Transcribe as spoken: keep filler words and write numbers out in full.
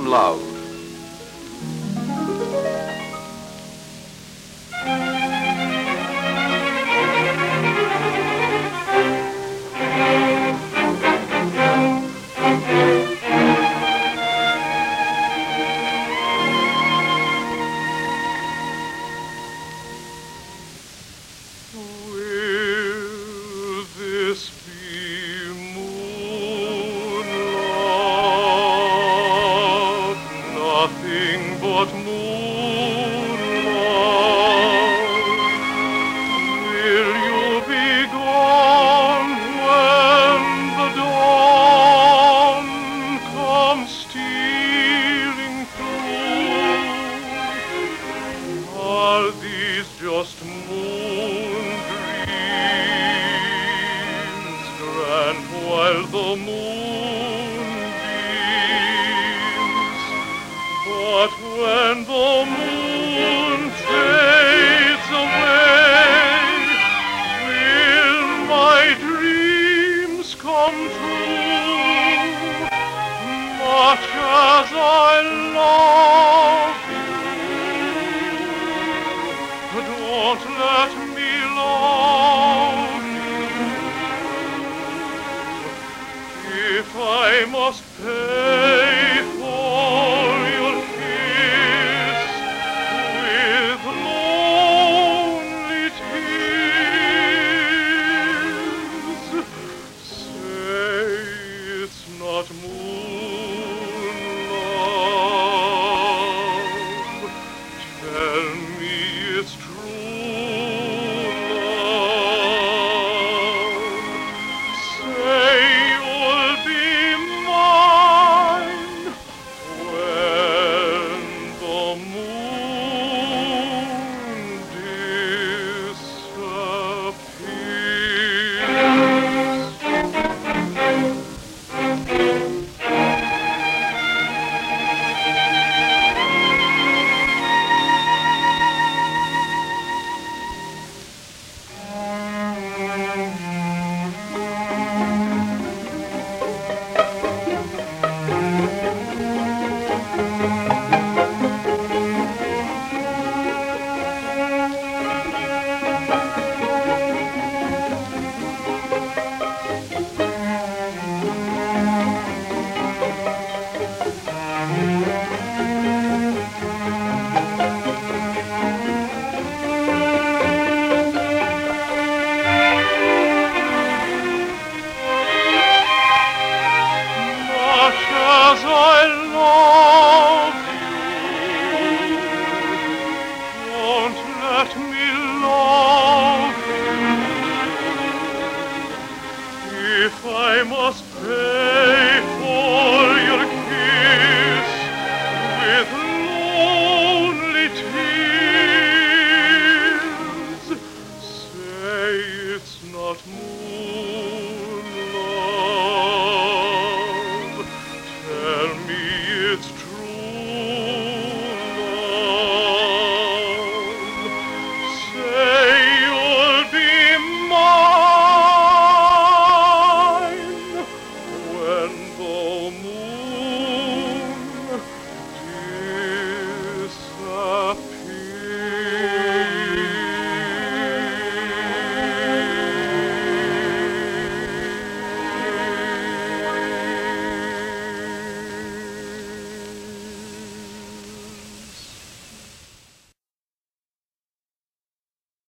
love. Will this be moonlove? Nothing but moonlove. Will you be gone when the dawn comes stealing through? Are these just moon dreams, grand while the moon beams? But when the moon fades away, will my dreams come true? Much as I love you, don't let me love you. If I must pay for your kiss with lonely tears, say it's not moonlove. Tell me it's true love. Say you'll be mine when the moon Much as I